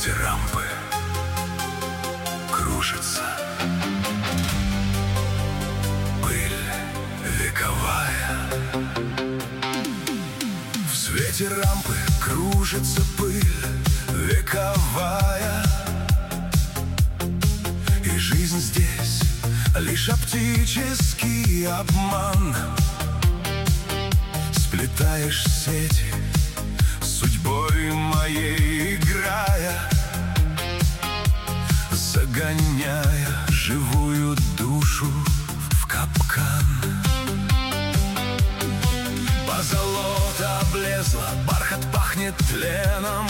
свете рампы кружится пыль вековая. В свете рампы кружится пыль вековая. И жизнь здесь лишь оптический обман. Сплетаешь сети судьбой моей играя, загоняя живую душу в капкан. Позолота облезла, бархат пахнет тленом.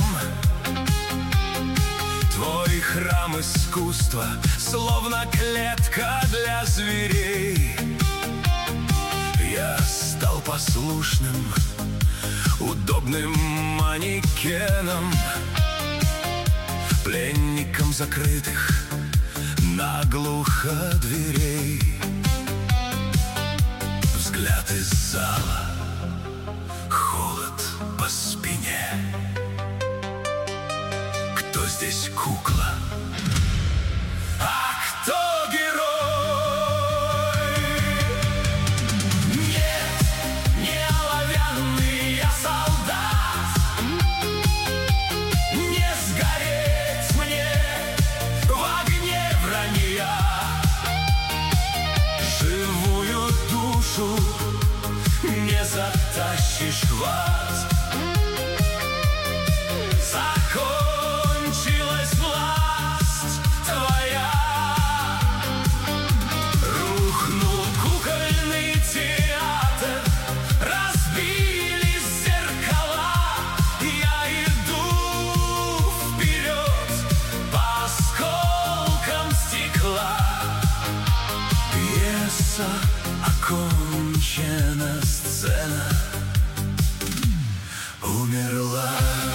Твой храм искусства, словно клетка для зверей. Я стал послушным, удобным манекеном, пленником закрытых наглухо дверей. Взгляд из зала, холод по спине. Кто здесь кукла, а кто герой? Нет, не оловянный я солдат. Не сгореть мне в огне вранья. Живую душу не затащишь в ад. Закончилась власть твоя. Рухнул кукольный театр, разбились зеркала. Я иду вперед по осколкам стекла. Пьеса окончена, сцена умерла.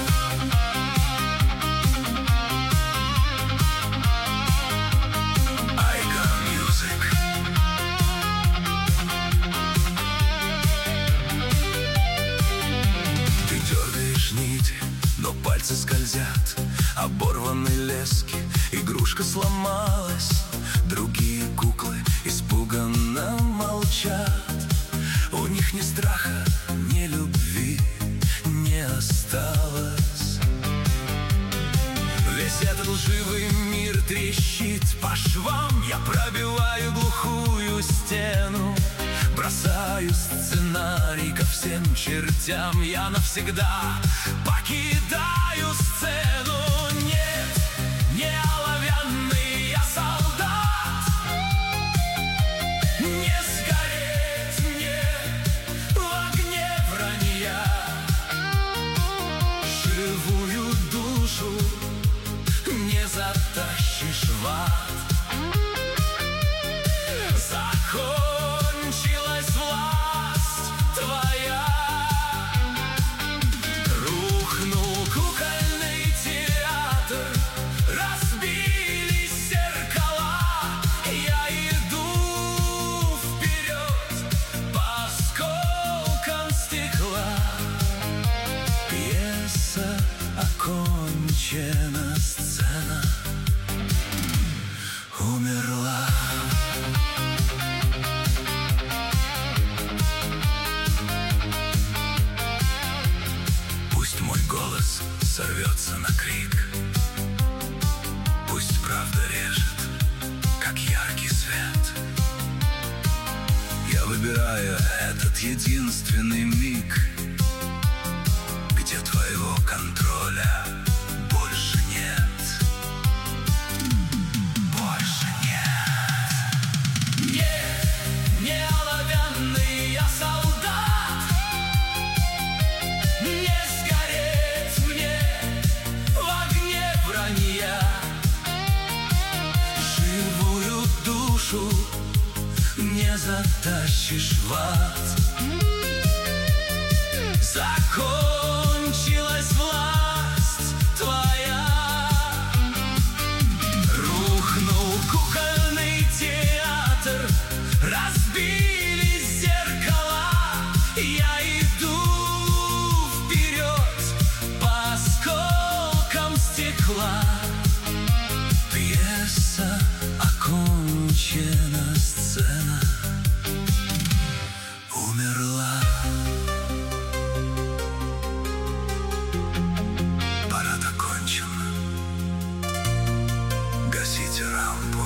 Но пальцы скользят, оборваны лески, игрушка сломалась. Другие куклы испуганно молчат. У них ни страха, ни любви не осталось. Весь этот лживый мир трещит по швам. Я пробиваю глухую стену, бросаю сценарий ко всем чертям. Я навсегда покидаю сцену. Нет, не оловянный я солдат. Не сгореть мне в огне вранья. Живую душу не затащишь в ад. Закончилась власть твоя. Рухнул кукольный театр, разбились зеркала. Я иду вперед по осколкам стекла. Пьеса окончена, сцена умерла. Пусть мой голос сорвется на крик, пусть правда режет, как яркий свет. Я выбираю этот единственный миг, где твоего контроля больше нет. Больше нет. Нет, не оловянный я солдат. Не сгореть мне в огне вранья. Живую душу не затащишь в ад. Закончилась власть твоя. Рухнул кукольный театр, разбились зеркала. Я иду вперед по осколкам стекла. закончена сцена умерла. Парад окончен. Гасите лампу.